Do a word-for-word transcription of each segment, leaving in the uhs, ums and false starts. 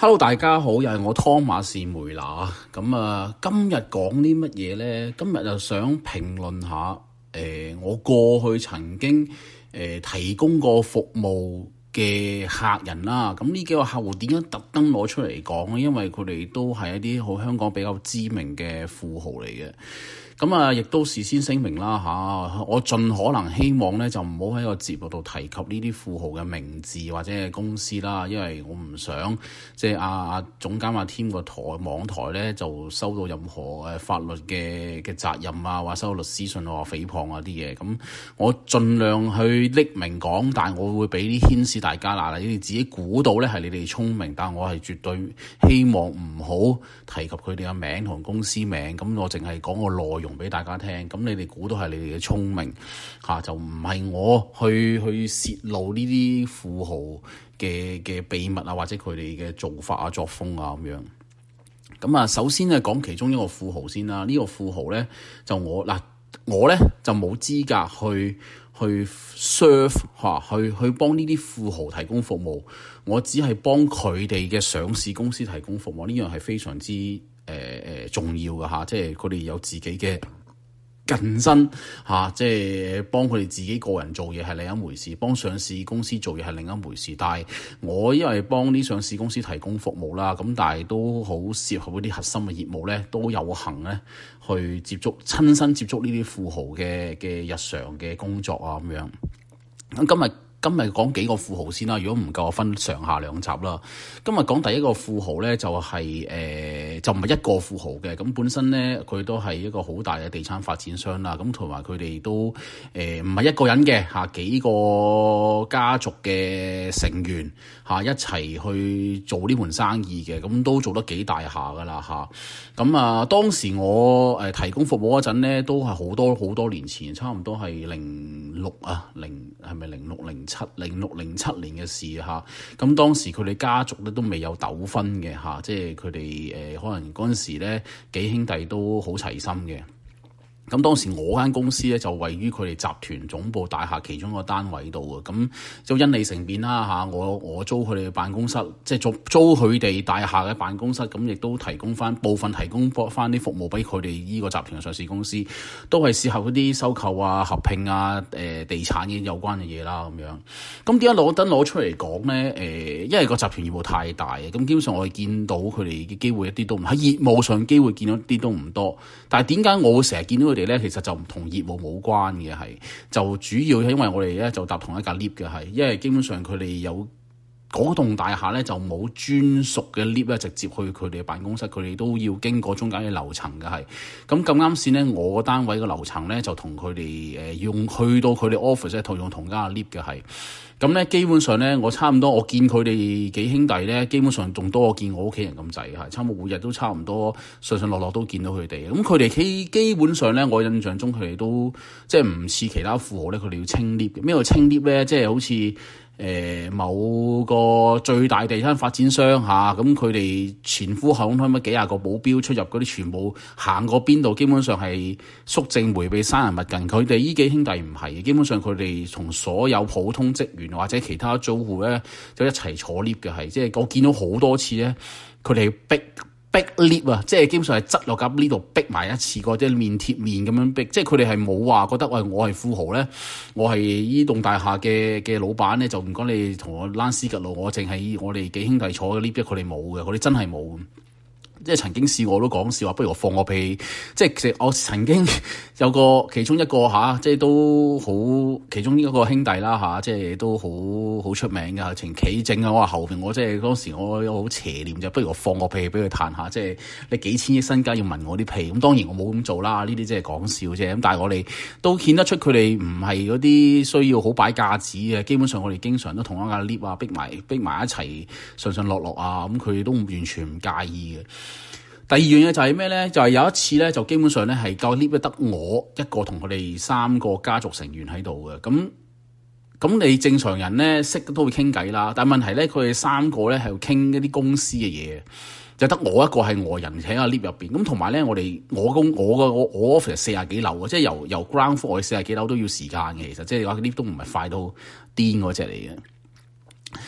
Hello， 大家好，又係我湯馬士梅拿。咁啊，今日講啲乜嘢呢？今日就想評論下，誒、呃，我過去曾經誒、呃、提供過服務嘅客人啦。咁呢幾個客戶點解特登攞出嚟講呢？因為佢哋都係一啲好香港比較知名嘅富豪嚟嘅。咁啊，亦都事先聲明啦嚇，我盡可能希望咧就唔好喺個節目度提及呢啲富豪嘅名字或者係公司啦，因為我唔想即係阿阿總監阿添個台網台咧就收到任何誒法律嘅嘅責任啊，或收到律師信啊、誹謗啊啲嘢。咁我盡量去匿名講，但係我會俾啲牽涉大家嗱，你哋自己估到咧係你哋聰明，但係我係絕對希望唔好提及佢哋嘅名同公司名。咁我淨係講個內容用俾大家聽，咁你哋估到係你哋嘅聰明嚇、啊，就唔係我去去泄露呢啲富豪嘅嘅秘密啊，或者佢哋嘅做法啊、作風啊咁樣。咁啊，首先咧講其中一個富豪先啦。呢、這個富豪咧就我嗱，我咧就冇資格去去 serve 嚇、啊，去去幫呢啲富豪提供服務。我只係幫佢哋嘅上市公司提供服務，呢樣係非常之誒誒、呃、重要嘅嚇，即係佢哋有自己嘅近身嚇，即係幫佢哋自己個人做嘢係另一回事，幫上市公司做嘢係另一回事。但係我因為幫啲上市公司提供服務啦，咁但係都好涉及嗰啲核心嘅業務咧，都有幸咧去接觸親身接觸呢啲富豪嘅嘅日常嘅工作啊咁樣。咁今日。今日講幾個富豪先啦，如果唔夠我分上下兩集啦。今日講第一個富豪咧，就係、是、誒、呃、就唔係一個富豪嘅，咁本身咧佢都係一個好大嘅地產發展商啦。咁同埋佢哋都誒唔係一個人嘅嚇，幾個家族嘅成員嚇一齊去做呢門生意嘅，咁都做得幾大下噶啦嚇。咁啊，當時我誒提供服務嗰陣咧，都係好多好多年前，差唔多係零六啊，零係咪零六零七零六零七年嘅事嚇。咁當時佢哋家族咧都未有糾紛嘅嚇，即係佢哋誒可能嗰陣時咧幾兄弟都好齊心嘅。咁當時我間公司咧就位於佢哋集團總部大廈其中一個單位度啊，咁就因利乘便啦嚇，我我租佢哋嘅辦公室，即係租租佢哋大廈嘅辦公室，咁亦都提供翻部分提供翻啲服務俾佢哋呢個集團嘅上市公司，都係適合嗰啲收購啊、合併啊、誒、呃、地產嘅有關嘅嘢啦咁樣。咁點解攞得攞出嚟講咧？誒、呃，因為個集團業務太大嘅，咁基本上我哋見到佢哋嘅機會一啲都唔喺業務上機會見到啲都唔多。但係點解我會成日見到佢哋咧？其實就唔同業務冇關嘅，係就主要係因為我哋咧就搭同一架 lift 嘅，係因為基本上佢哋有嗰棟大廈咧就冇專屬嘅 lift 咧直接去佢哋嘅辦公室，佢哋都要經過中間嘅樓層嘅，係咁咁啱先咧，我個單位嘅樓層咧就同佢哋誒用去到佢哋 office 咧同用同間嘅 lift 嘅，係咁咧基本上咧我差唔多我見佢哋幾兄弟咧基本上仲多我見我屋企人咁滯，係差唔多每日都差唔多上上落落都見到佢哋。咁佢哋基基本上咧我印象中佢哋都即係唔似其他富豪咧，佢哋要清 lift 嘅。咩叫清 lift 咧？即係好似誒、呃、某個最大地產發展商嚇，咁佢哋前呼後擁乜幾廿個保鏢出入嗰啲，全部行過邊度基本上係肅靜迴避生人勿近。佢哋依幾兄弟唔係，基本上佢哋同所有普通職員或者其他租戶咧，就一齊坐 lift 嘅，係即係我見到好多次咧，佢哋逼逼 lift 啊，即係基本上係擠落架 lift 度逼埋一次過，即係面貼面咁樣逼，即係佢哋係冇話覺得喂我係富豪咧，我係依棟大廈嘅嘅老闆咧，就唔該你同我躝屍趌路，我淨係我哋幾兄弟坐嘅 lift，佢哋冇嘅，佢哋真係冇。即係曾經試過都講笑話，不如我放個屁。即係其實我曾經有個其中一個嚇、啊，即係都好其中一個兄弟啦嚇、啊，即係都好好出名嘅，情企正啊！我話後邊我即係當時我有好邪念就，不如我放個屁俾佢嘆下。即係你幾千億身家要聞我啲屁，咁當然我冇咁做啦。呢啲即係講笑啫。咁但係我哋都見得出佢哋唔係嗰啲需要好擺架子嘅。基本上我哋經常都同一架 lift 啊，逼埋逼埋一齊上上落落啊，咁佢哋都完全唔介意嘅。第二樣嘢就係咩咧？就係、是、有一次咧，就基本上咧係夠 lift 得我一個同佢哋三個家族成員喺度嘅。咁咁你正常人咧識都會傾偈啦，但係問題咧佢哋三個咧係要傾一啲公司嘅嘢，就得我一個係外人喺個 lift 入邊。咁同埋咧，我哋我公我個我我 office 四廿幾樓嘅，即係由由 ground floor 去四廿幾樓都要時間嘅。其實即係話 lift 都唔係快到癲嗰隻嚟嘅。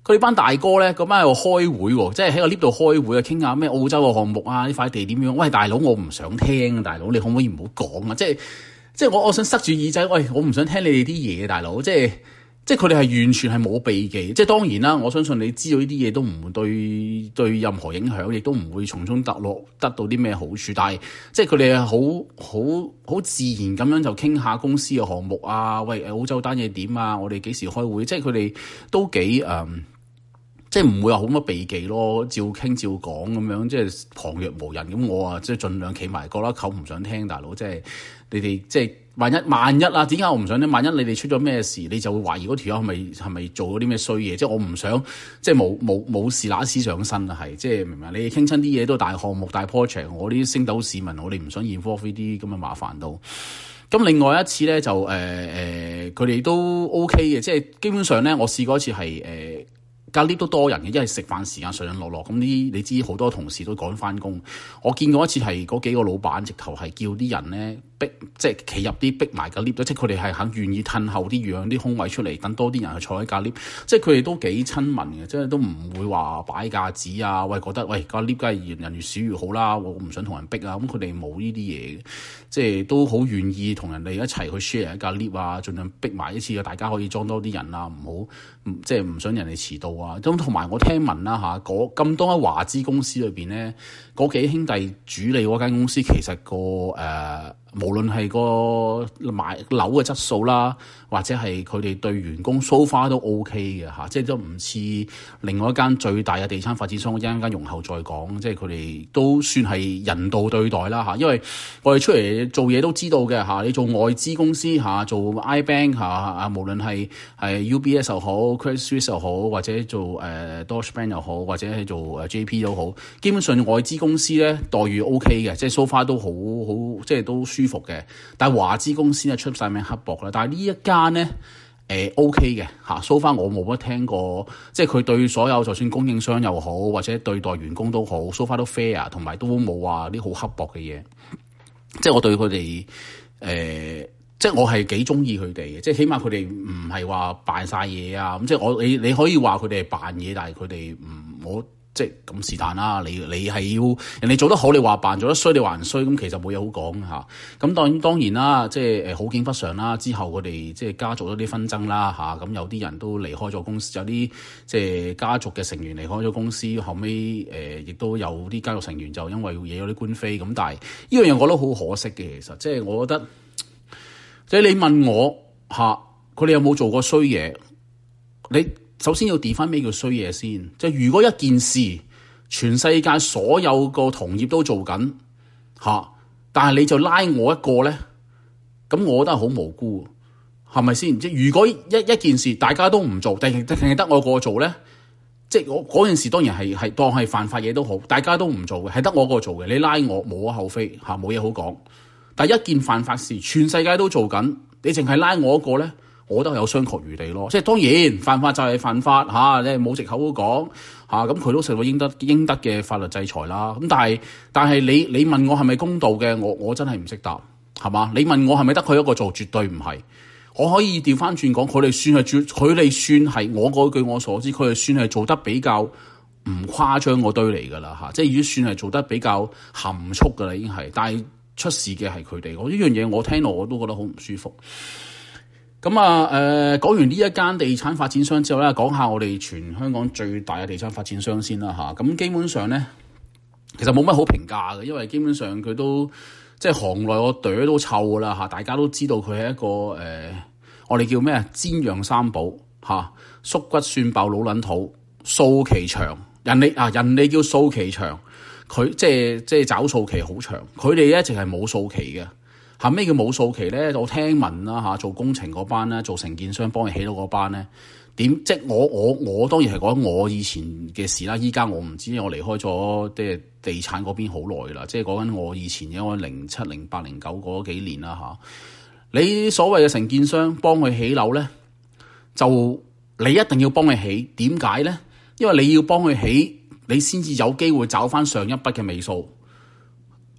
佢哋班大哥咧，嗰班喺度開會喎，即係喺個 lift 度開會啊，傾下咩澳洲嘅項目啊，呢塊地點樣？喂，大佬，我唔想聽啊，大佬，你可唔可以唔好講啊？即係即係我我想塞住耳仔，喂，我唔想聽你哋啲嘢，大佬，即係。即係佢哋係完全係冇避忌，即係當然啦。我相信你知道呢啲嘢都唔會對對任何影響，亦都唔會從中得落得到啲咩好處。但係即係佢哋係好好好自然咁樣就傾下公司嘅項目啊，喂，澳洲單嘢點啊，我哋幾時開會？即係佢哋都幾誒、嗯，即係唔會話好乜避忌咯，照傾照講咁樣，即係旁若無人咁。我啊即係盡量企埋覺得口唔想聽，大佬，即係你哋即係。萬一萬一啊，點解我唔想咧？萬一你哋出咗咩事，你就會懷疑嗰條友係咪係咪做咗啲咩衰嘢？即係我唔想，即係冇冇冇事揦屎上身啊！係即係明唔明？你哋傾親啲嘢都係大項目、大 project，我啲星斗市民，我哋唔想 involve 呢啲咁嘅麻煩到。咁另外一次咧就誒誒，佢、呃、哋、呃、都 OK 嘅，即係基本上咧，我試過一次係誒。隔 lift 都多人嘅，因為食飯時間上上落落，咁呢你知好多同事都趕翻工。我見過一次係嗰幾個老闆直頭係叫啲人咧逼，即係企入啲逼埋隔 lift，即係佢哋係肯願意褪後啲，讓啲空位出嚟，等多啲人去坐喺隔 lift。即係佢哋都幾親民嘅，即係都唔會話擺架子啊，喂覺得喂隔 lift 梗係越人越少越好啦，我唔想同人逼啊。咁佢哋冇呢啲嘢嘅，即係都好願意同人哋一齊去 share 一架 lift 啊，盡量逼埋一次啊，大家可以裝多啲人啊，唔好即係唔想人哋遲到。咁同埋我聽聞啦嚇，咁多喺華資公司裏邊咧，嗰幾兄弟主理嗰間公司其實個誒、呃，無論係個買樓嘅質素啦，或者係佢哋對員工 so far 都 OK 嘅嚇，即係都唔似另外一間最大嘅地產發展商，我一陣間容後再講，即係佢哋都算係人道對待啦嚇。因為我哋出嚟做嘢都知道嘅嚇，你做外資公司嚇，做 iBank 嚇啊，無論係係 U B S 又好 Credit Suisse 又好，或者做誒 Deutsche Bank 又好，或者係做誒 J P 都好，基本上外資公司咧待遇 OK 嘅，即係 so far 都好好，即係都舒服嘅。但係華資公司咧出晒名刻薄啦。但係呢一間咧誒 OK 嘅嚇，so far 我冇乜聽過，即係佢對所有就算供應商又好，或者對待員工都好 so far 都 fair，同埋都冇話啲好刻薄嘅嘢。即係我對佢哋誒。即係我係幾中意佢哋嘅，即係起碼佢哋唔係話扮晒嘢啊！咁即係我你你可以話佢哋係扮嘢，但係佢哋唔我即係咁是但啦。你你係要人哋做得好，你話扮；做得衰，你話人衰。咁其實冇嘢好講嚇。咁當當然啦，即係誒好景不常啦。之後佢哋即係家族咗啲紛爭啦嚇。咁有啲人都離開咗公司，有啲即係家族嘅成員離開咗公司。後尾誒亦都有啲家族成員就因為惹咗啲官非。咁但係呢樣嘢我覺得好可惜嘅，其實即係我覺得。即係你問我吓，佢哋有冇做過衰嘢？你首先要 define 咩叫衰嘢先。即係如果一件事全世界所有個同業都做緊吓，但係你就拉我一個咧，咁我覺得係好無辜，係咪先？即係如果一一件事大家都唔做，定係定係得我一個做咧？即係我嗰件事當然係係當係犯法嘢都好，大家都唔做嘅，係得我一個做嘅。你拉我無可厚非吓，冇嘢好講。但一件犯法事，全世界都做緊，你淨係拉我一個咧，我覺得有商榷餘地咯。即係當然犯法就係犯法嚇，你冇藉口好講嚇，咁佢都受到應得應得嘅法律制裁啦。咁但係但係你你問我係咪公道嘅？我我真係唔識答，係嘛？你問我係咪得佢一個做？絕對唔係。我可以調翻轉講，佢哋算係佢哋算係我嗰據我所知，佢哋算係做得比較唔誇張嗰堆嚟㗎啦嚇，即係已經算係做得比較含蓄㗎啦，已經係，但係。出事嘅係佢哋，我呢樣嘢我聽落我都覺得好唔舒服。咁啊，誒、呃、講完呢一間地產發展商之後咧，講下我哋全香港最大嘅地產發展商先啦嚇。咁基本上咧，其實冇乜好評價嘅，因為基本上佢都即係行內個朵都臭㗎啦嚇，大家都知道佢係一個誒、呃，我哋叫咩啊？煎釀三寶嚇，縮骨蒜爆老撚土，數期長，人哋啊人哋叫數期長。佢即係即係找數期好長，佢哋一直係冇數期嘅。嚇咩叫冇數期咧？我聽聞啦嚇，做工程嗰班咧，做承建商幫佢起到嗰班咧，點即係我我我當然係講我以前嘅事啦。依家我唔知，我離開咗即係地產嗰邊好耐啦。即係講緊我以前因為零七、零八、零九嗰幾年啦嚇。你所謂嘅承建商幫佢起樓咧，就你一定要幫佢起。點解咧？因為你要幫佢起。你先至有機會找翻上一筆嘅尾數。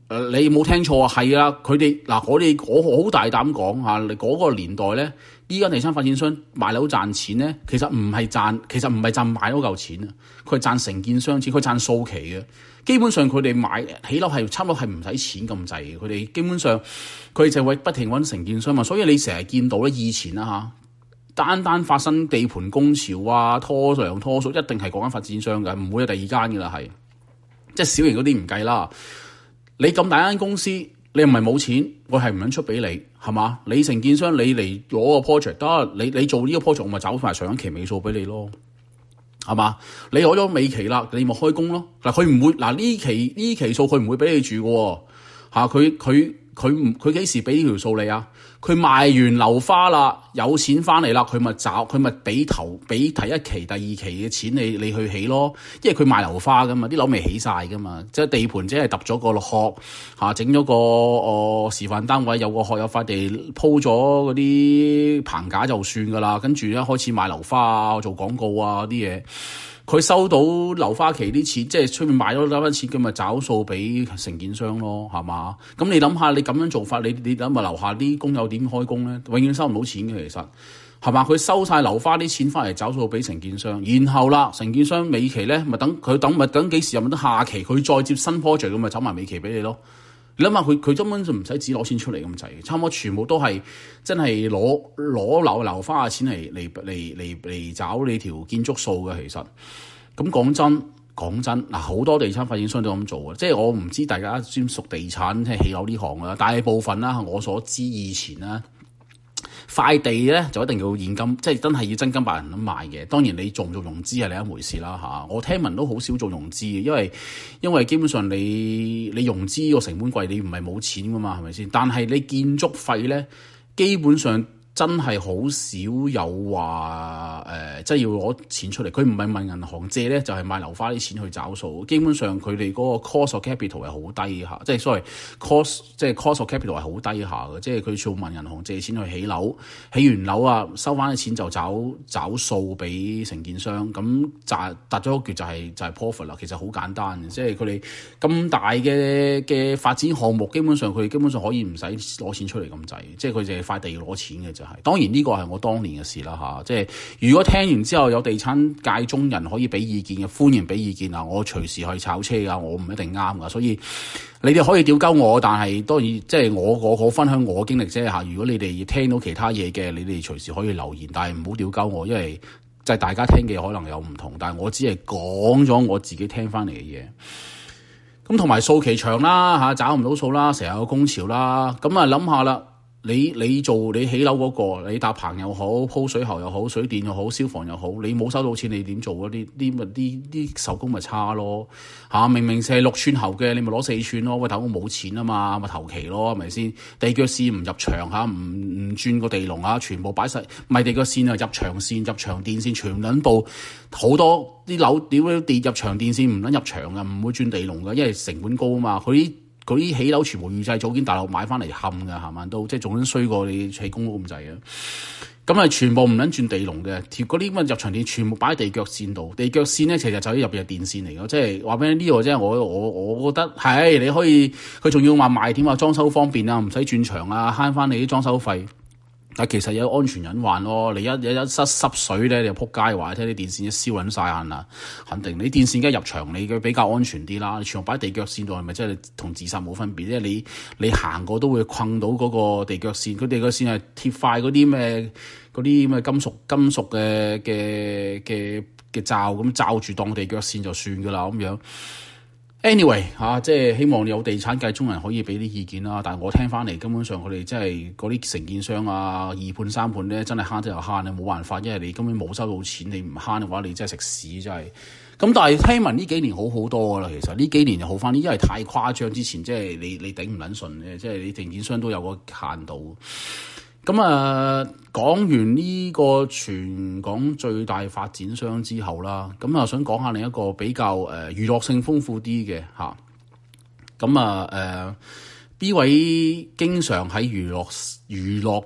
誒你冇聽錯啊，係啊，佢哋嗱我哋我好大膽講嚇，你嗰個年代咧，依家地產發展商賣樓賺錢咧，其實唔係賺，其實唔係賺買嗰嚿錢啊，佢係賺承建商錢，佢賺數期嘅。基本上佢哋買起樓係差唔多係唔使錢咁滯嘅，佢哋基本上佢就會不停揾承建商嘛，所以你成日見到咧以前啦嚇，單單發生地盤工潮啊、拖糧拖數，一定係講緊發展商嘅，唔會有第二間嘅啦，係即係小型嗰啲唔計啦。你咁大間公司，你唔係冇錢，我係唔肯出俾你，係嘛？你承建商你嚟攞個 project 得，你你做呢個 project 我咪找埋上期尾數俾你咯。係嘛？你攞咗尾期啦，你咪開工咯。嗱，佢唔會嗱呢期呢期數，佢唔會俾你住嘅嚇。佢佢佢唔佢幾時俾呢條數你啊？佢賣完樓花啦，有錢翻嚟啦，佢咪找佢咪俾頭俾第一期、第二期嘅錢你你去起咯。因為佢賣樓花噶嘛，啲樓未起晒噶嘛，即係地盤即係揼咗個殼嚇，整咗個哦示範單位，有個殼有塊地鋪咗嗰啲棚架就算噶啦。跟住咧開始賣樓花啊，做廣告啊啲嘢。佢收到樓花期啲錢，即係出面買咗嗰筆錢，佢咪找數俾承建商咯，係嘛？咁你諗下，你咁樣做法，你你諗下樓下啲工友點開工咧？永遠收唔到錢嘅，其實係嘛？佢收晒樓花啲錢翻嚟找數俾承建商，然後啦，承建商尾期咧咪等佢等咪等幾時又咪得下期佢再接新 project 咁咪走埋尾期俾你咯。你諗下佢佢根本就唔使只攞錢出嚟咁滯，差唔多全部都係真係攞攞樓樓花嘅錢嚟嚟嚟嚟嚟找你條建築數嘅。其實咁講真講真嗱，好多地產發展商都咁做嘅，即係我唔知大家專屬地產即係起樓呢行啦，大部分啦我所知以前啦。塊地咧就一定要現金，即係真係要真金白銀咁買嘅。當然你做唔做融資係另一回事啦嚇。我聽聞都好少做融資嘅，因為因為基本上你你融資個成本貴，你唔係冇錢噶嘛，係咪先？但係你建築費咧，基本上真係好少有話誒、呃，即係要攞錢出嚟。佢唔係問銀行借咧，就係、是、買樓花啲錢去找數。基本上佢哋嗰個 cost of capital 係好低下，即係 sorry cost 即係 cost of capital 係好低下嘅。即係佢做問銀行借錢去起樓，起完樓啊收翻啲錢就找找數俾承建商，咁賺達咗一橛就係、是、就係、是、profit 啦。其實好簡單嘅，即係佢哋咁大嘅嘅發展項目，基本上佢哋基本上可以唔使攞錢出嚟咁滯，即係佢淨係塊地要攞錢嘅就係。當然呢個係我當年嘅事啦嚇，即係如果聽完之後有地產界中人可以俾意見嘅，歡迎俾意見啊！我隨時去炒車噶，我唔一定啱噶，所以你哋可以屌鳩我，但係當然即係我我我分享我經歷啫嚇。如果你哋聽到其他嘢嘅，你哋隨時可以留言，但係唔好屌鳩我，因為即係大家聽嘅可能有唔同，但係我只係講咗我自己聽翻嚟嘅嘢。咁同埋數期長啦嚇，找唔到數啦，成日有工潮啦，咁啊諗下啦。你你做你起樓嗰、那個，你搭棚又好，鋪水喉又好，水電又好，消防又好，你冇收到錢，你點做嗰啲啲咪啲啲手工咪差咯嚇、啊？明明係六寸喉嘅，你咪攞四寸咯。喂，頭我冇錢啊嘛，咪投期咯，係咪先？地腳線唔入牆嚇，唔唔轉個地籠嚇，全部擺晒，唔係地腳線啊，入牆線、入牆電線，全撚部好多啲樓屌啲地入牆電線唔撚入牆嘅，唔會轉地籠嘅，因為成本高啊嘛，佢。嗰啲起樓全部預製組件大陸買翻嚟冚㗎，係嘛都即係仲衰過你起公屋咁滯嘅。咁啊，全部唔撚轉地籠嘅，貼嗰啲乜入牆電全部擺喺地腳線度。地腳線咧，其實就喺入邊嘅電線嚟嘅，即係話俾你呢個即係我我我覺得係你可以，佢仲要話賣點話裝修方便啊，唔使轉牆啊，慳翻你啲裝修費。但其實有安全隱患咯，你一一一濕濕水咧，你就撲街話，聽啲電線一燒撚晒眼啦，肯定你電線梗係入牆，你嘅比較安全啲啦。你全部擺地腳線度，係咪即係同自殺冇分別？即係你你行過都會困到嗰個地腳線，佢地腳線係貼塊嗰啲咩嗰啲咩金屬金屬嘅嘅嘅嘅罩咁罩住當地腳線就算噶啦咁樣。Anyway 嚇、啊，即係希望有地產界中人可以俾啲意見啦。但係我聽翻嚟，根本上佢哋真係嗰啲承建商啊，二判三判咧，真係慳得又慳咧，冇辦法，因為你根本冇收到錢，你唔慳嘅話，你真係食屎真係。咁但係聽聞呢幾年好好多噶啦，其實呢幾年就好翻啲，因為太誇張，之前即係你你頂唔撚順嘅，即係你承建商都有個限度。咁啊，講完呢個全港最大發展商之後啦，咁啊想講下另一個比較誒、呃、娛樂性豐富啲嘅嚇。咁啊誒，呢、呃、位經常喺娛樂娛樂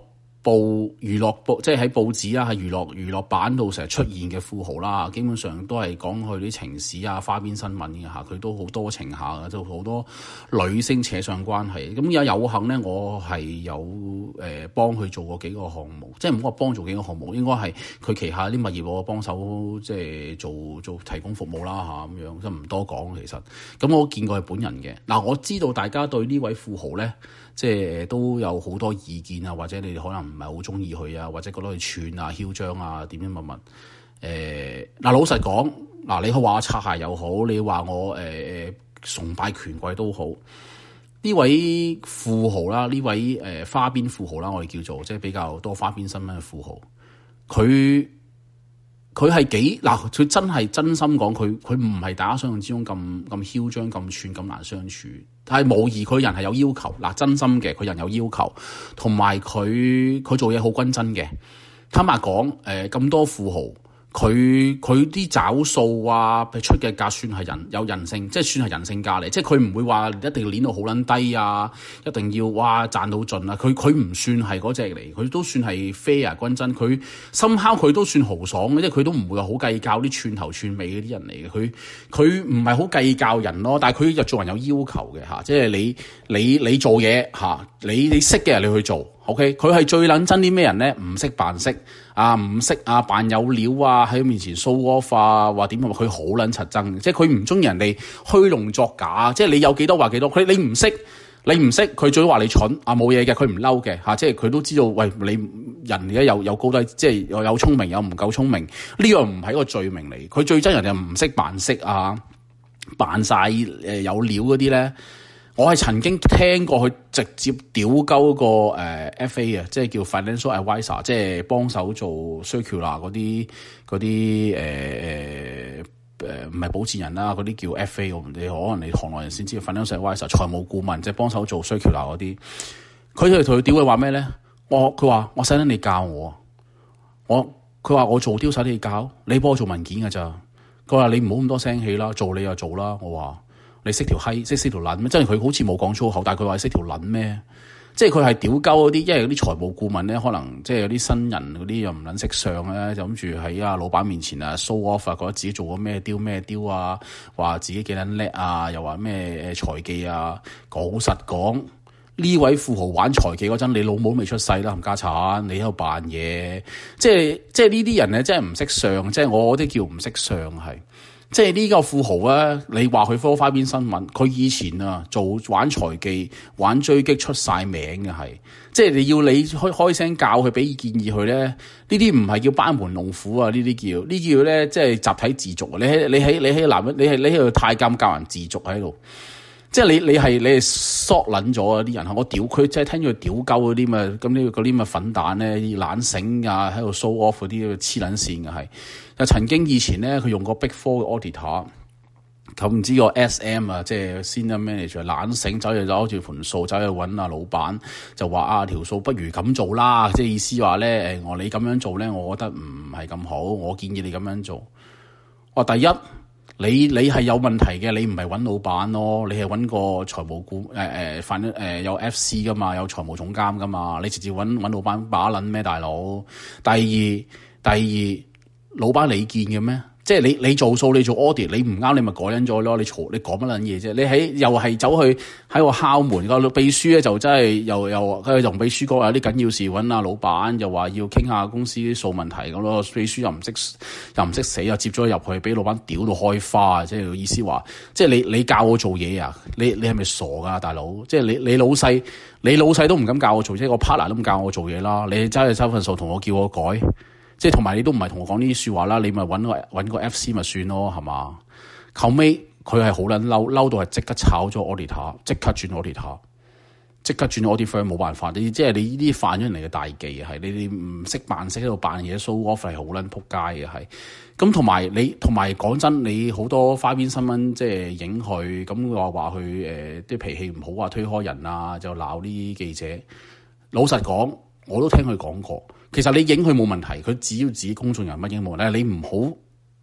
報娛樂報，即係喺報紙啊，喺娛樂娛樂版度成日出現嘅富豪啦，基本上都係講佢啲情史啊、花邊新聞嘅嚇，佢都好多情下嘅，就好多女星扯上關係。咁有有幸咧，我係有誒幫佢做過幾個項目，即係唔好話幫做幾個項目，應該係佢旗下啲物業我幫手即係做做提供服務啦嚇咁樣，即係唔多講其實。咁我見過佢本人嘅嗱，我知道大家對呢位富豪咧。即係都有好多意見啊，或者你哋可能唔係好中意佢啊，或者覺得佢串啊、囂張啊、點樣乜乜誒嗱。老實講嗱，你話我擦鞋又好，你話我誒誒、呃、崇拜權貴都好，呢位富豪啦，呢位誒、呃、花邊富豪啦，我哋叫做即係比較多花邊新聞嘅富豪，佢佢係幾嗱？佢真係真心講，佢佢唔係大家想象之中咁咁囂張、咁串、咁難相處。但係無疑佢人係有要求，嗱真心嘅佢人有要求，同埋佢佢做嘢好均真嘅。坦白講，誒、呃、咁多富豪，佢佢啲找數啊，佢出嘅價算係人有人性，即係算係人性價嚟，即係佢唔會話一定要攣到好撚低啊，一定要哇賺到盡啊。佢佢唔算係嗰隻嚟，佢都算係 fair 均真。佢深烤佢都算豪爽嘅，即係佢都唔會話好計較啲串頭串尾嗰啲人嚟嘅。佢佢唔係好計較人咯，但係佢又做人有要求嘅嚇，即係你你你做嘢嚇，你你識嘅你去做。OK，佢係最撚憎啲咩人咧？唔識扮識啊，唔識啊，扮有料啊，喺佢面前 show off 啊，話點啊？佢好撚柒憎，即係佢唔中意人哋虛榮作假，即係你有幾多話幾多。佢你唔識，你唔識，佢最多話你蠢啊，冇嘢嘅，佢唔嬲嘅嚇，即係佢都知道，喂，你人而家有有高低，即係又有聰明，有唔夠聰明，呢樣唔係一個罪名嚟。佢最憎人哋唔識扮識啊，扮晒誒有料嗰啲咧。我係曾經聽過佢直接屌鳩個誒 F A 啊，即係叫 Financial Advisor， 即係幫手做 circular 嗰啲嗰啲誒誒誒唔係保薦人啦，嗰啲叫 F A， 你可能你行內人先知 Financial Advisor 財務顧問，即係幫手做 circular 嗰啲。佢就同佢屌佢話咩咧？我佢話我使得你教我，我佢話我做雕使你教，你幫我做文件㗎咋？佢話你唔好咁多聲氣啦，做你就做啦。我話。你識條閪，識識條撚咩？即係佢好似冇講粗口，但係佢話識條撚咩？即係佢係屌鳩嗰啲，因為嗰啲財務顧問咧，可能即係有啲新人嗰啲又唔撚識相咧，就諗住喺啊老闆面前啊 show off 啊，覺得自己做過咩雕咩雕啊，話自己幾撚叻啊，又話咩誒財技啊。講實講，呢位富豪玩財技嗰陣，你老母都未出世啦，冚家產，你喺度扮嘢，即係即係呢啲人咧，真係唔識相，即係我啲叫唔識相係。即係呢個富豪啊，你話佢科花邊新聞，佢以前啊做玩財技、玩追擊出晒名嘅係，即係你要你開開聲教佢，俾建議佢咧，呢啲唔係叫班門弄斧啊，呢啲叫呢叫咧，即係集體自瀆啊！你喺你喺你喺男人，你係你喺度太監教人自瀆喺度，即係你你係你係索撚咗啊啲人，我屌佢，即係聽住佢屌鳩嗰啲嘛，咁呢嗰啲咪粉蛋咧，懶醒啊，喺度 show off 嗰啲黐撚線嘅係。又曾經以前咧，佢用過 Big Four 嘅 auditor，咁唔知個 S M 啊，即係 Senior Manager 懶醒，走去攞住盤數，走去揾阿老闆，就話啊條數不如咁做啦，即係意思話咧，誒我你咁樣做咧，我覺得唔係咁好，我建議你咁樣做。我第一，你你係有問題嘅，你唔係揾老闆咯，你係揾個財務顧誒誒反誒有 F C 噶嘛，有財務總監噶嘛，你直接揾揾老闆把撚咩大佬？第二第二。老闆你見嘅咩？即係你你做數，你做 audit，你唔啱你咪改撚咗咯。你嘈你講乜撚嘢啫？你喺又係走去喺度敲門個秘書咧，就真係又又佢同秘書講有啲緊要事揾阿老闆，又話要傾下公司啲數問題咁咯。秘書又唔識又唔識死，又接咗入去，俾老闆屌到開花，即係意思話，即係你你教我做嘢啊？你你係咪傻噶大佬？即係你你老細你老細都唔敢教我做，即係個 partner 都唔教我做嘢啦。你真係收份數同我叫我改。即係同埋你都唔係同我講呢啲説話啦，你咪揾個揾個 F C 咪算咯，係嘛？後尾佢係好撚嬲，嬲到係即刻炒咗 auditor， 即刻轉 auditor， 即刻轉 auditor firm，冇辦法。你即係你呢啲犯咗人哋嘅大忌係，你哋唔識扮識喺度扮嘢 show off 係好撚撲街嘅係。咁同埋你同埋講真，你好多花邊新聞即係影佢，咁話話佢誒啲脾氣唔好啊，推開人啊，就鬧呢啲記者。老實講，我都聽佢講過。其實你影佢冇問題，佢只要自己公眾人物影冇問題。你唔好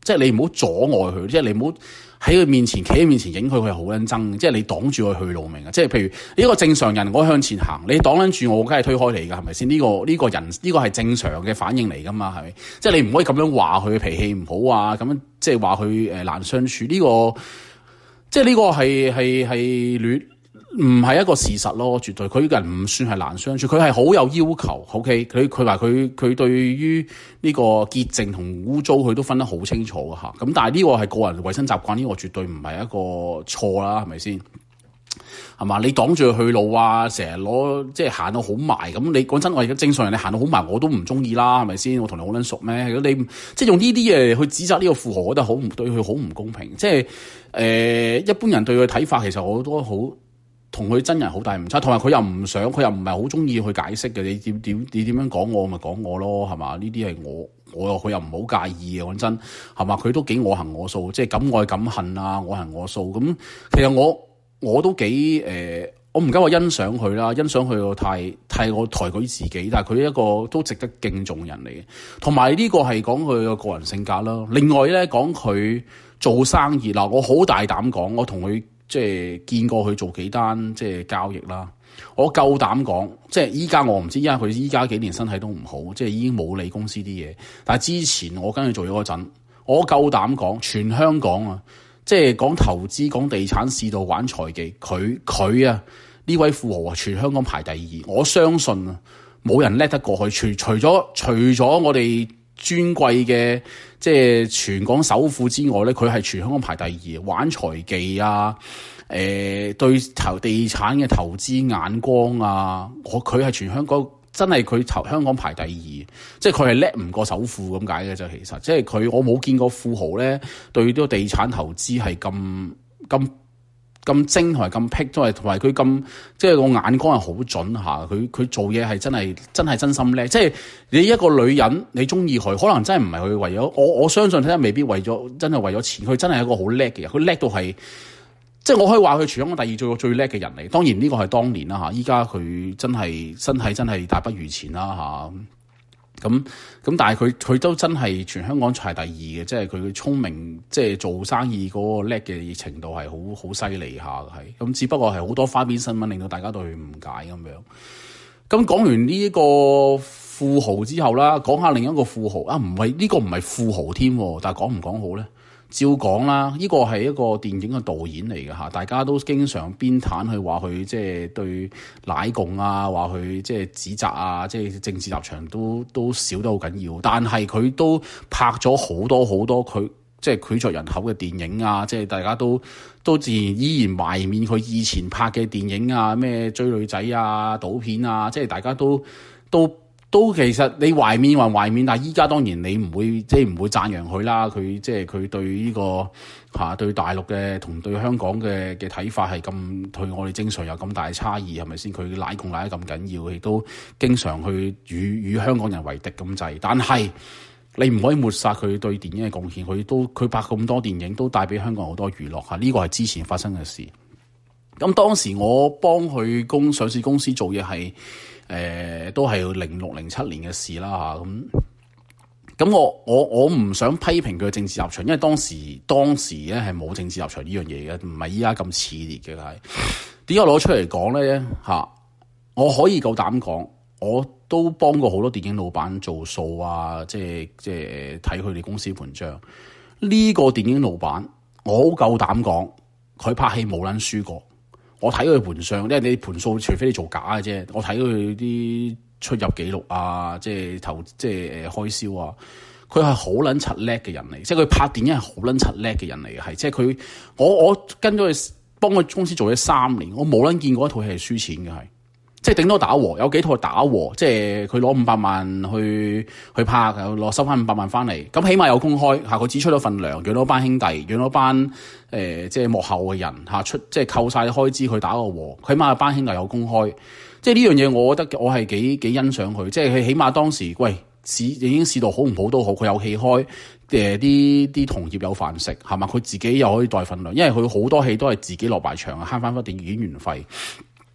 即係你唔好阻礙佢，即係你唔好喺佢面前企喺面前影佢，佢係好撚憎，即係你擋住佢去路明啊！即係譬如呢個正常人，我向前行，你擋撚住我，梗係推開你㗎，係咪先？呢個呢個人呢個係正常嘅反應嚟㗎嘛，係咪？即係你唔可以咁樣話佢脾氣唔好啊，咁樣即係話佢誒難相處呢個，即係呢個係係係亂。唔係一個事實咯，絕對佢個人唔算係難相處，佢係好有要求。OK，佢佢話佢佢對於呢個潔淨同污糟，佢都分得好清楚㗎吓。咁但係呢個係個人衛生習慣，呢個絕對唔係一個錯啦，係咪先？係嘛？你擋住佢去路啊，成日攞即係行到好埋咁，你講真，我而家正常人你行到好埋，我都唔中意啦，係咪先？我同你好撚熟咩？如果你即係用呢啲嘢去指責呢個富豪，我覺得好唔對佢好唔公平。即係誒、呃，一般人對佢睇法，其實我都好。同佢真人好大唔差，同埋佢又唔想，佢又唔係好中意去解釋嘅。你點點你點樣講我，咪講我咯，係嘛？呢啲係我，我又佢又唔好介意嘅。講真，係嘛？佢都幾我行我素，即係敢愛敢恨啊，我行我素。咁其實我我都幾誒、呃，我唔敢話欣賞佢啦，欣賞佢個太太過抬舉自己，但係佢一個都值得敬重人嚟嘅。同埋呢個係講佢個個人性格啦。另外咧，講佢做生意嗱，我好大膽講，我同佢。即係見過佢做幾單即係交易啦，我夠膽講，即係依家我唔知，因為佢依家幾年身體都唔好，即係已經冇理公司啲嘢。但係之前我跟佢做咗嗰陣，我夠膽講，全香港啊，即係講投資、講地產市道、玩財技，佢佢啊呢位富豪啊，全香港排第二。我相信啊，冇人叻得過去，除除咗除咗我哋尊貴嘅即係全港首富之外咧，佢係全香港排第二，玩財技啊，誒、呃、對投地產嘅投資眼光啊，我佢係全香港真係佢投香港排第二，即係佢係叻唔過首富咁解嘅啫。其實即係佢我冇見過富豪咧對呢個地產投資係咁咁。咁精同埋咁僻，都係同埋佢咁即係個眼光係好準下。佢佢做嘢係真係真係真心叻。即係你一個女人，你中意佢，可能真係唔係佢為咗我我相信真係未必為咗真係為咗錢。佢真係一個好叻嘅人，佢叻到係即係我可以話佢全香港第二最最叻嘅人嚟。當然呢個係當年啦嚇，依家佢真係身體真係大不如前啦嚇。咁咁，但係佢佢都真係全香港排第二嘅，即係佢嘅聰明，即係做生意嗰個叻嘅程度係好好犀利下嘅，係咁。只不過係好多花邊新聞令到大家對佢誤解咁樣。咁講完呢一個富豪之後啦，講下另一個富豪啊，唔係呢個唔係富豪添，但係講唔講好咧？照講啦，呢個係一個電影嘅導演嚟嘅嚇，大家都經常鞭撻去話佢即係對奶共啊，話佢即係指責啊，即係政治立場都都少得好緊要。但係佢都拍咗好多好多佢即係膾炙人口嘅電影啊，即係大家都都自然依然懷緬佢以前拍嘅電影啊，咩追女仔啊、賭片啊，即係大家都都。都其實你懷緬還懷緬，但係依家當然你唔會即係唔會讚揚佢啦。佢即係佢對呢個嚇對大陸嘅同對香港嘅嘅睇法係咁，對我哋正常有咁大差異係咪先？佢奶共奶得咁緊要，亦都經常去與與香港人為敵咁滯。但係你唔可以抹殺佢對電影嘅貢獻，佢都佢拍咁多電影都帶俾香港好多娛樂嚇。呢個係之前發生嘅事。咁當時我幫佢公上市公司做嘢係。誒、呃、都係零六零七年嘅事啦嚇，咁咁我我我唔想批評佢嘅政治立場，因為當時當時咧係冇政治立場呢樣嘢嘅，唔係依家咁熾烈嘅係。點解攞出嚟講咧嚇？我可以夠膽講，我都幫過好多電影老闆做數啊，即係即係睇佢哋公司盤賬。呢、這個電影老闆，我好夠膽講，佢拍戲冇撚輸過。我睇佢盤上，因為你盤數，除非你做假嘅啫。我睇佢啲出入記錄啊，即係投，即係誒開銷啊。佢係好撚柒叻嘅人嚟，即係佢拍電影係好撚柒叻嘅人嚟嘅，係即係佢。我我跟咗佢幫佢公司做咗三年，我冇撚見過一套戲係輸錢嘅，係即係頂多打和，有幾套係打和，即係佢攞五百萬去去拍，又攞收翻五百萬翻嚟，咁起碼有公開嚇，佢只出咗份糧，養咗班兄弟，養咗班誒、呃、即係幕後嘅人嚇，出即係扣晒開支去打個和，起碼有班兄弟有公開，即係呢樣嘢，我覺得我係幾幾欣賞佢，即係佢起碼當時喂市已經市道好唔好都好，佢有戲開，誒啲啲同業有飯食係嘛，佢自己又可以帶份糧，因為佢好多戲都係自己落埋場啊，慳翻筆電影演員費。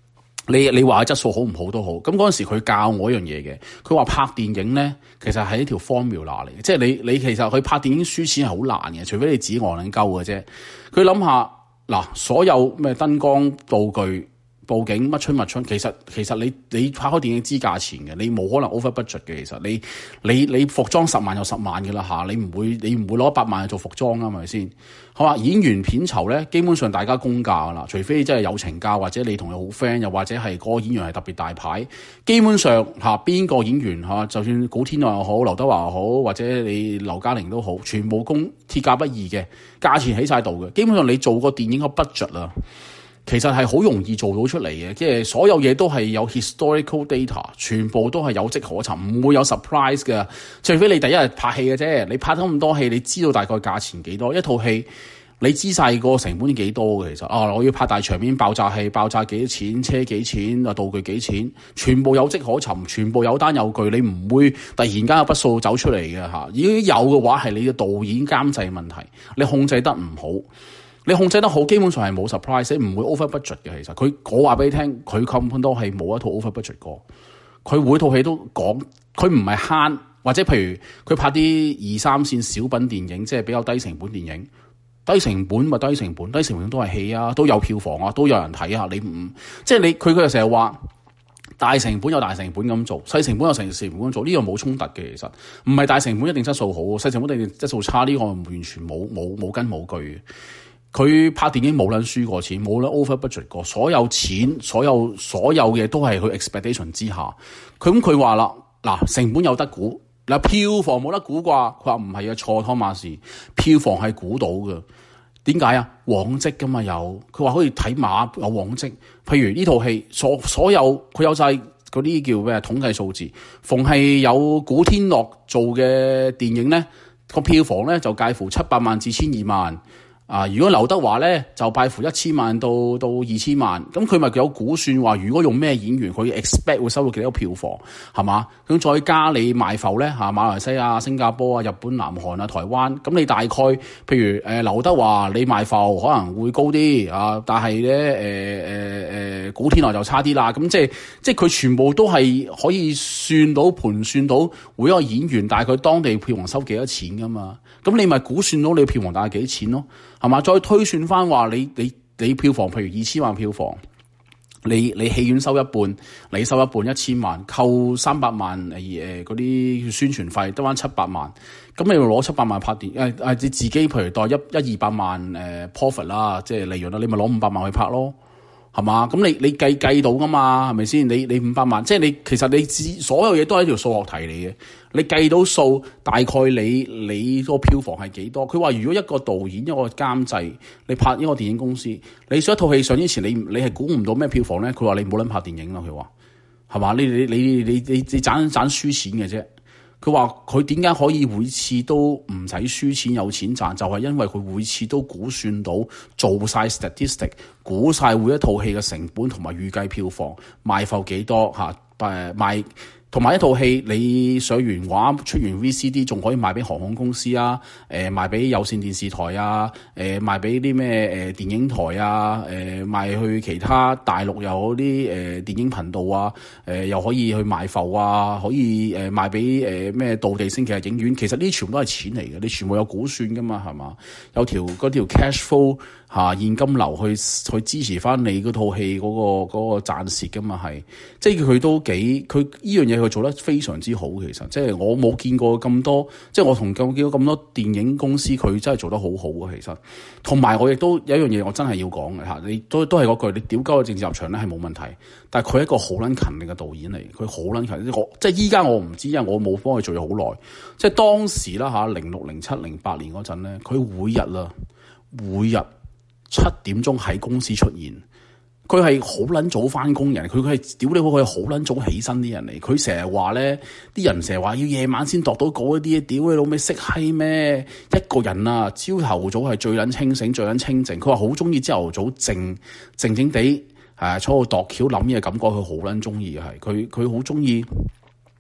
你你話質素好唔好都好，咁嗰陣時佢教我一樣嘢嘅，佢話拍電影咧其實係一條 formula 嚟嘅，即係你你其實佢拍電影輸錢係好難嘅，除非你自己戇撚鳩嘅啫。佢諗下嗱，所有咩燈光道具、佈景乜春乜春，其實其實你你拍開電影知價錢嘅，你冇可能 over budget 嘅。其實你你你服裝十萬有十萬嘅啦嚇，你唔會你唔會攞一百萬去做服裝啊，係咪先？好啊，演員片酬咧，基本上大家公價噶啦，除非真係友情價，或者你同佢好 friend，又或者係嗰個演員係特別大牌。基本上嚇邊個演員嚇，就算古天樂又好，劉德華又好，或者你劉嘉玲都好，全部公鐵價不移嘅，價錢喺晒度嘅。基本上你做個電影個 budget 啊，其實係好容易做到出嚟嘅，即係所有嘢都係有 historical data，全部都係有跡可尋，唔會有 surprise 嘅。除非你第一日拍戲嘅啫，你拍咗咁多戲，你知道大概價錢幾多，一套戲你知晒個成本幾多嘅。其實啊，我要拍大場面爆炸戲，爆炸幾多錢，車幾錢啊，道具幾錢，全部有跡可尋，全部有單有據，你唔會突然間有筆數走出嚟嘅嚇。如果有嘅話，係你嘅導演監製問題，你控制得唔好。你控制得好，基本上係冇 surprise， 唔會 over budget 嘅。其實佢我話俾你聽，佢咁多係冇一套 over budget 過。佢每套戲都講，佢唔係慳，或者譬如佢拍啲二三線小品電影，即係比較低成本電影。低成本咪低成本，低成本都係戲啊，都有票房啊，都有人睇啊。你唔即係你佢佢又成日話大成本有大成本咁做，細成本有細成本咁做，呢個冇衝突嘅。其實唔係大成本一定質素好，細成本一定質素差，呢個完全冇冇冇根冇據嘅。佢拍電影冇撚輸過錢，冇撚 over budget 過，所有錢、所有所有嘢都係佢 expectation 之下。佢咁佢話啦，嗱成本有得估，嗱票房冇得估啩？佢話唔係啊，錯湯馬士，票房係估到嘅。點解啊？往績㗎嘛有，佢話可以睇馬有往績。譬如呢套戲所所有佢有晒嗰啲叫咩統計數字，逢係有古天樂做嘅電影咧，個票房咧就介乎七百萬至千二萬。啊！如果劉德華咧就介乎一千萬到到二千萬，咁佢咪有估算話，如果用咩演員，佢 expect 會收到幾多票房，係嘛？咁再加你賣埠咧嚇，馬來西亞、新加坡啊、日本、南韓啊、台灣，咁你大概譬如誒、呃、劉德華你賣埠可能會高啲啊，但係咧誒誒誒古天樂就差啲啦。咁即係即係佢全部都係可以算到盤算到每一個演員大概當地票房收幾多錢噶嘛？咁你咪估算到你票房大概幾錢咯？係嘛？再推算翻話你你你票房，譬如二千萬票房，你你戲院收一半，你收一半一千萬，扣三百萬誒誒嗰啲宣傳費，得翻七百萬。咁你要攞七百萬拍電誒誒，你自己譬如代一一二百萬誒、呃、profit 啦，即係利潤啦，你咪攞五百萬去拍咯。係嘛？咁你你計計到噶嘛？係咪先？你你五百萬，即係你其實你所有嘢都係一條數學題嚟嘅。你計到數，大概你你個票房係幾多？佢話如果一個導演一個監製，你拍一個電影公司，你上一套戲上之前，你你係估唔到咩票房咧？佢話你冇撚拍電影啦。佢話係嘛？你你你你你你賺賺輸錢嘅啫。佢話佢點解可以每次都唔使輸錢有錢賺，就係因為佢每次都估算到做晒 statistic， 估晒每一套戲嘅成本同埋預計票房賣埠幾多嚇，誒賣。同埋一套戲，你上完畫出完 V C D， 仲可以賣俾航空公司啊，誒、呃、賣俾有線電視台啊，誒、呃、賣俾啲咩誒電影台啊，誒、呃、賣去其他大陸有啲誒、呃、電影頻道啊，誒、呃、又可以去賣埠啊，可以誒、呃、賣俾誒咩道地星期日影院。其實呢啲全部都係錢嚟嘅，你全部有估算噶嘛，係嘛？有條嗰條 cash flow 嚇、啊、現金流去去支持翻你嗰套戲嗰、嗰個嗰、嗰個賺蝕噶嘛，係即係佢都幾佢呢樣嘢佢做得非常之好。其實即係我冇見過咁多，即係我同見過咁多電影公司佢真係做得好好啊。其實同埋我亦都有一樣嘢我真係要講嘅嚇，你都都係嗰句，你屌鳩個政治立場咧係冇問題，但係佢係一個好撚勤力嘅導演嚟，佢好撚勤力。我即係依家我唔知，因為我冇幫佢做咗好耐。即係當時啦嚇，零六零七零八年嗰陣咧，佢每日啦，每日七點鐘喺公司出現。佢係好撚早翻工人，佢佢係屌你，佢係好撚早起身啲人嚟。佢成日話咧，啲人成日話要夜晚先度到嗰啲，屌你老味識閪咩？一個人啊，朝頭早係最撚清醒、最撚清靜。佢話好中意朝頭早靜靜靜地係坐度度橋諗嘢感覺，佢好撚中意係佢佢好中意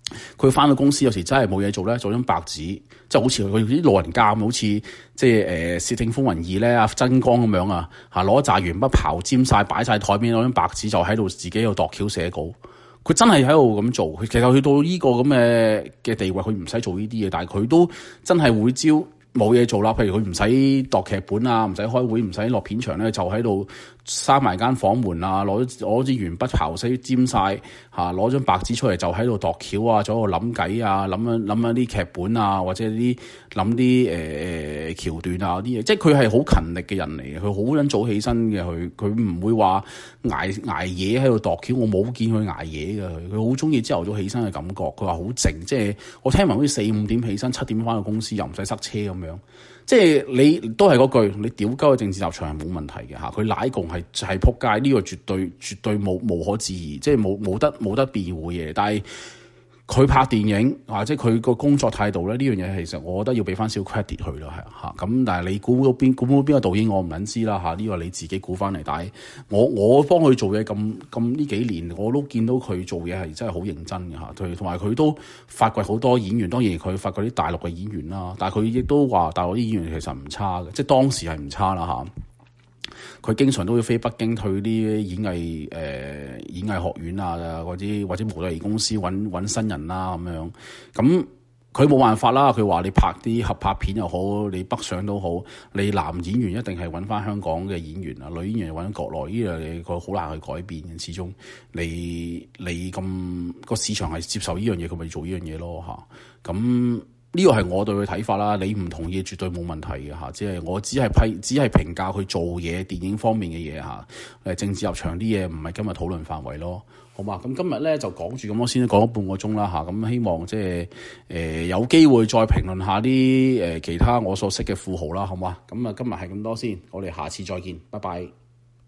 佢翻到公司有時真係冇嘢做咧，做張白紙，即係好似佢啲老人家咁，好似即係誒《竊聽風雲二》咧，阿曾江咁樣啊，嚇攞紮鉛筆刨尖晒，擺晒台面攞張白紙就喺度自己喺度度橋寫稿。佢真係喺度咁做，佢其實去到呢個咁嘅嘅地位，佢唔使做呢啲嘢，但係佢都真係會招冇嘢做啦。譬如佢唔使度劇本啊，唔使開會，唔使落片場咧，就喺度閂埋間房門啊，攞攞支鉛筆刨死尖晒嚇，攞張白紙出嚟就喺度度橋啊，就喺度諗計啊，諗一諗一啲劇本啊，或者啲諗啲誒誒橋段啊啲嘢，即係佢係好勤力嘅人嚟嘅，佢好撚早起身嘅，佢佢唔會話捱捱夜喺度度橋，我冇見佢捱夜嘅，佢佢好中意朝頭早起身嘅感覺，佢話好靜，即係我聽聞好似四五點起身，七點翻到公司又唔使塞車咁樣。即係你都係嗰句，你屌鳩嘅政治立場係冇問題嘅嚇，佢奶共係係撲街，呢個絕對絕對冇無可置疑，即係冇冇得冇得辯護嘅。但係佢拍電影或者佢個工作態度咧，呢樣嘢其實我覺得要俾翻少 credit 佢咯，係嚇。咁但係你估到邊估到邊個導演我唔撚知啦嚇，呢個你自己估翻嚟。但係我我幫佢做嘢咁咁呢幾年，我都見到佢做嘢係真係好認真嘅嚇。同同埋佢都發掘好多演員，當然佢發掘啲大陸嘅演員啦。但係佢亦都話大陸啲演員其實唔差嘅，即係當時係唔差啦嚇。佢經常都會飛北京去啲演藝誒、呃、演藝學院啊，或者或者模特兒公司揾揾新人啦咁樣。咁佢冇辦法啦，佢話你拍啲合拍片又好，你北上都好，你男演員一定係揾翻香港嘅演員啊，女演員揾國內呢樣嘢，佢好難去改變嘅。始終你你咁個市場係接受呢樣嘢，佢咪做呢樣嘢咯嚇。咁呢個係我對佢睇法啦，你唔同意絕對冇問題嘅嚇，即係我只係批，只係評價佢做嘢，電影方面嘅嘢嚇，誒政治立場啲嘢唔係今日討論範圍咯，好嘛？咁今日咧就講住咁多先，講咗半個鐘啦嚇，咁希望即係誒有機會再評論下啲誒其他我所識嘅富豪啦，好嘛？咁啊今日係咁多先，我哋下次再見，拜拜。